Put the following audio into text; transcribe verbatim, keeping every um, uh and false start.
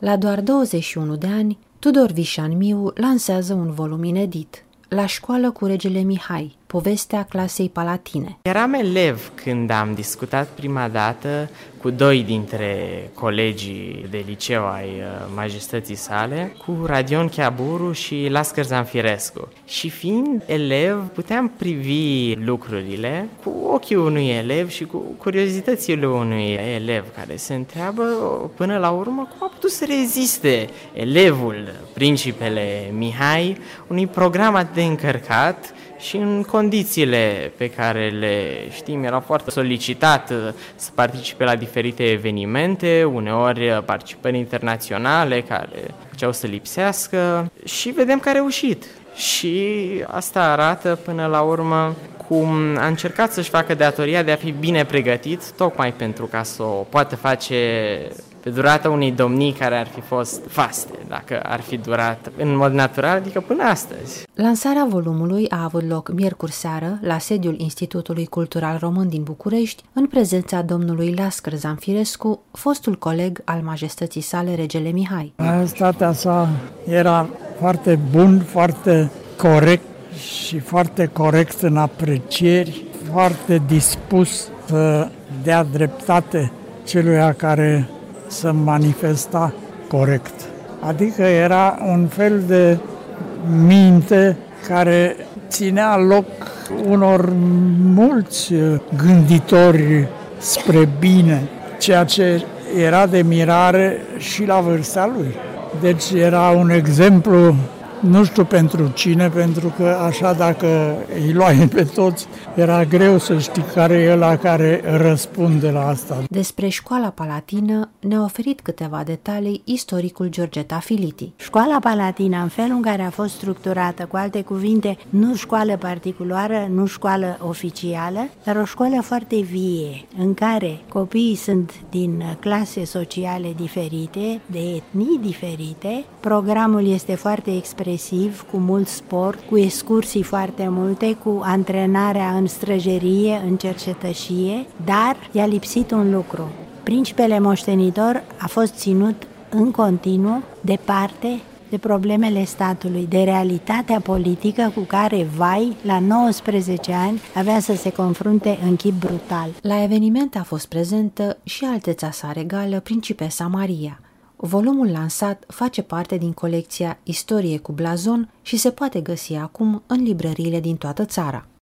La doar douăzeci și unu de ani, Tudor Vișan Miu lansează un volum inedit, La școală cu regele Mihai, povestea clasei palatine. Eram elev când am discutat prima dată cu doi dintre colegii de liceu ai majestății sale, cu Radion Chiaburu și Lascăr Zanfirescu. Și fiind elev, puteam privi lucrurile cu ochii unui elev și cu curiozitățile unui elev care se întreabă până la urmă cum a putut să reziste elevul, principele Mihai, unui program atât de încărcat și în condițiile pe care le știm, era foarte solicitat să participe la diferite evenimente, uneori participări internaționale care făceau să lipsească și vedem că a reușit. Și asta arată până la urmă cum a încercat să-și facă datoria de a fi bine pregătit, tocmai pentru ca să o poată face pe durata unei domnii care ar fi fost vaste, dacă ar fi durat în mod natural, adică până astăzi. Lansarea volumului a avut loc miercuri seară la sediul Institutului Cultural Român din București, în prezența domnului Lascăr Zanfirescu, fostul coleg al majestății sale regele Mihai. Majestatea sa era foarte bun, foarte corect și foarte corect în aprecieri, foarte dispus să dea dreptate celuia care să manifesta corect. Adică era un fel de minte care ținea loc unor mulți gânditori spre bine, ceea ce era de mirare și la vârsta lui. Deci era un exemplu, nu știu pentru cine, pentru că așa dacă îi luai pe toți, era greu să știi care e ăla care răspunde la asta. Despre școala palatină ne-a oferit câteva detalii istoricul Georgeta Filiti. Școala palatină, în felul în care a fost structurată, cu alte cuvinte, nu școală particulară, nu școală oficială, dar o școală foarte vie, în care copiii sunt din clase sociale diferite, de etnii diferite, programul este foarte expresiv, cu mult sport, cu excursii foarte multe, cu antrenarea în străjerie, în cercetășie, dar i-a lipsit un lucru. Principele moștenitor a fost ținut în continuu departe de problemele statului, de realitatea politică cu care, vai, la nouăsprezece ani avea să se confrunte în chip brutal. La eveniment a fost prezentă și alteța sa regală, principesa Maria. Volumul lansat face parte din colecția Istorie cu blazon și se poate găsi acum în librăriile din toată țara.